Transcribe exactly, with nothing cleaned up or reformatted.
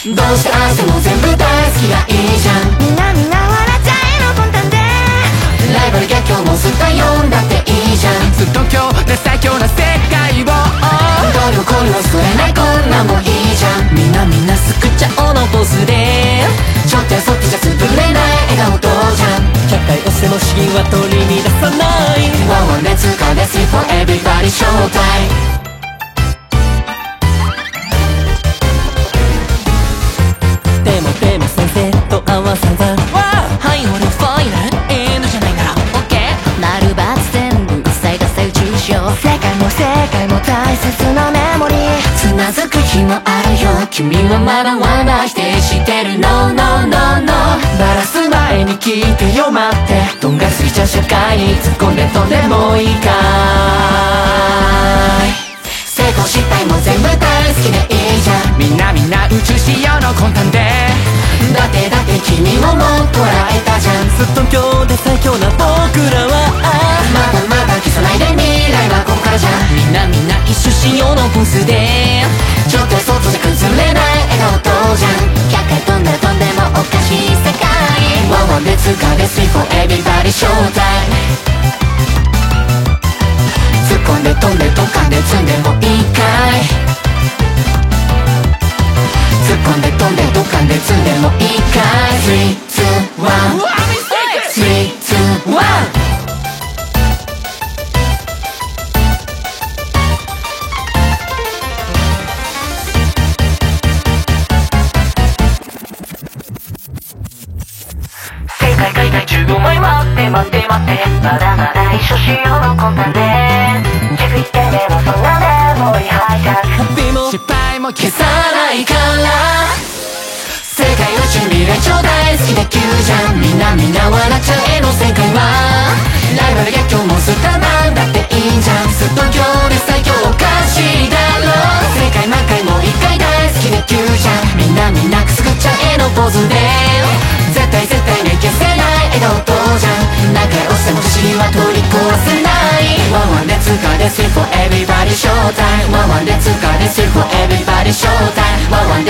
どうして愛しても全部大好きがいいじゃん。 みんなみんな笑っちゃえの魂胆でライバル逆境もスタ読んだっていいじゃん。 ずっと強で最強な世界をどれもこれも救えないこんなんもいいじゃん。 みんなみんな救っちゃおうのポーズでちょっとやそっとじゃ潰れない笑顔どうじゃん。 ひゃっかい押しても資金は取り乱さないワンワンレッツカーです for everybody showtime。 でもでも先生と合わさざはい俺ファイナルエンドじゃないなら OK 丸抜全部最多最抽象世界も世界も大切なメモリーつまずく日もあるよ。君はまだまだ否定してる No no no no。 バラす前に聞いてよ待ってとんがりすぎちゃう社会に突っ込んでとんでもいいかい。 成功失敗も全部大好きでいいじゃん。 みんなみんな宇宙仕様の魂胆でだってだって君ももっと笑えたじゃん。 ずっと強で最強な僕らはまだまだ消さないで未来はここからじゃん。 みんなみんな一緒しようのポーズでちょっと外じゃ崩れない笑顔どうじゃん。 ひゃっかい飛んだら飛んでもおかしい世界ワンワンで使うです for everybody showtime。突っ込んで飛んでドカンで積んでもいいかい。突っ込んで飛んでドカンで積んでもいいかい。スリー、ツー、ワン スリー、ツー、ワン。 世界大会じゅうごまい待って待って待ってまだまだ一緒しようの魂胆で気づいてねもそんなメモリハイジャック美も失敗も消消さないから世界宇宙未来超大好きで急じゃん。みんなみんな笑っちゃえの世界はライバル逆境もスターなんだっていいじゃん。ずっと強で最強おかしいだろ。世界魔界も一回大好きで急じゃん。みんなみんなくすぐっちゃえのポーズで絶対絶対ね消せない笑顔どうじゃん。仲良しても不思議は取り壊せない。ワンワンで使うです for everybody showtime。ワンワンで使うです for everybody showtime。ワンワン